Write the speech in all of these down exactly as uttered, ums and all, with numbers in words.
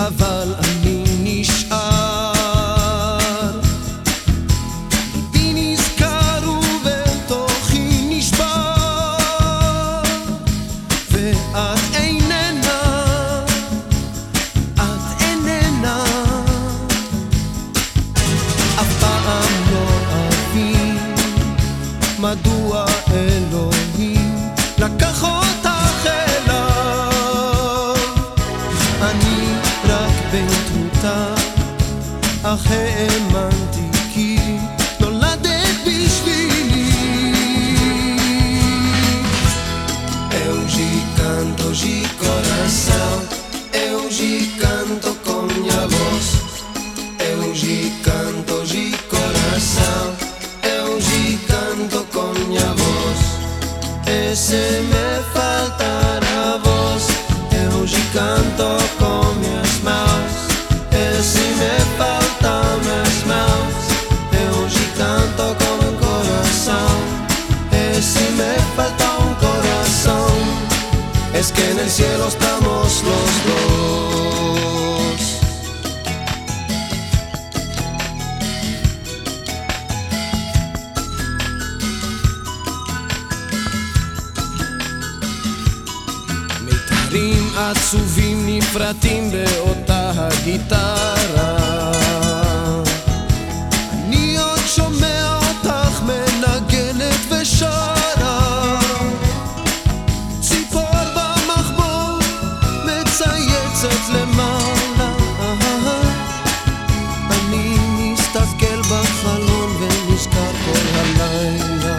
אבל אני נשאר. ליבי נזכר ובתוכי נשבר, ואת איננה, את איננה. אף פעם לא אבין מדוע אלוהים לקח אותך אליו. אני רק בן תמותה, אך האמנתי כי נולדת בשבילי. Eu canto de coração, eu canto com minha voz. Eu canto de coração, eu canto com minha voz. E se me faltar a voz, eu canto com minhas mãos. E se me faltar minhas mãos, eu canto com o coração. E se me falta un corazón, es que en el cielo estamos los dos. מיתרים עצובים נפרטים באותה הגיטרה. אני עוד שומע אותך מנגנת ושרה. ציפור במחבוא מצייצת למעלה. אני מסתכל בחלון ונזכר כל הלילה.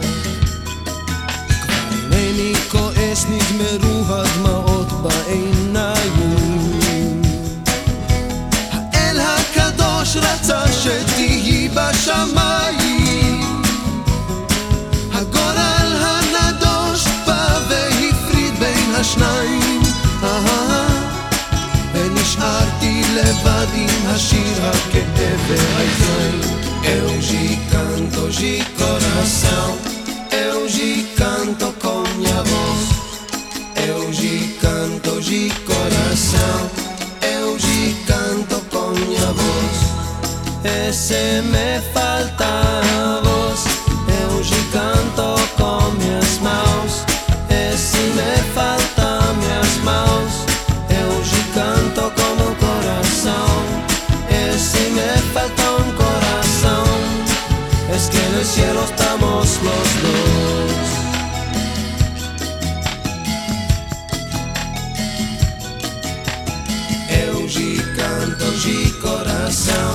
כבר אינני כועס, נגמרו הדמעות בעיניים. האל הקדוש רצה שתהי בשמיים. הגורל הנדוש בא והפריד בין השניים. ונשארתי לבד עם השיר הכאב והעיניים. Eu canto de coração, eu canto com minha voz. Eu canto de coração, eu canto com minha voz. E se me falta a voz, eu canto com minhas mãos. E se me falta minhas mãos, eu canto com o coração. E se me falta un corazón, es que en el cielo estamos los dos. Eu canto de coração,